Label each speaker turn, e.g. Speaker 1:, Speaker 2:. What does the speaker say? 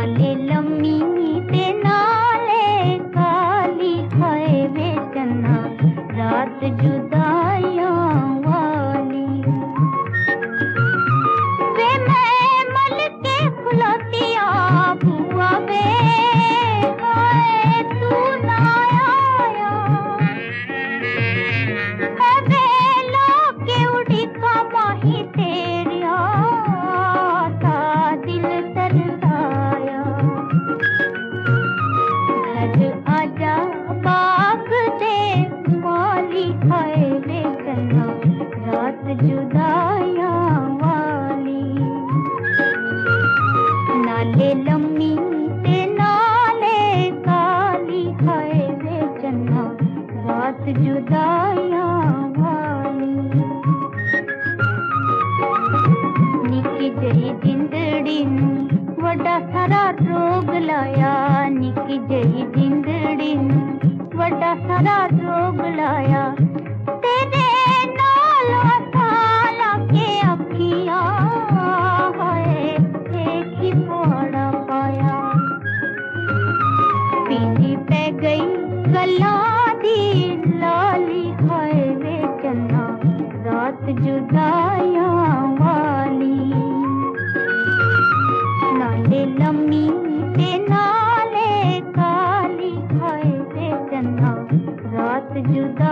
Speaker 1: नाले लम्मी ते नाले काली खाए वे चन्ना रात जुदाइयां वाली। वे मैं मल के खुलतिया बुआ वे हाय तू ना आया। वे लोके उड़ी का माही तेरिया था दिल तरसाया। घर आजा बाग दे माली खाए वे चन्ना रात जुदाइयां वाली। नाले लम्मी ते नाले काली खाए वे चन्ना रात जुदाइयां वाली। निकी जही जिंदड़ी वड्डा सारा रोग लाया। निकी जही जिंदड़ी वड्डा सारा रोग लाया। तेरे नाल साला के अखियां हाय एक ही पोड़ा पाया। पीली पै गई गल्लां दी लाली खाए वे चन्ना रात जुदाइयां वाली। नाले लम्मी ते नाले काली खाए वे चन्ना रात जुदा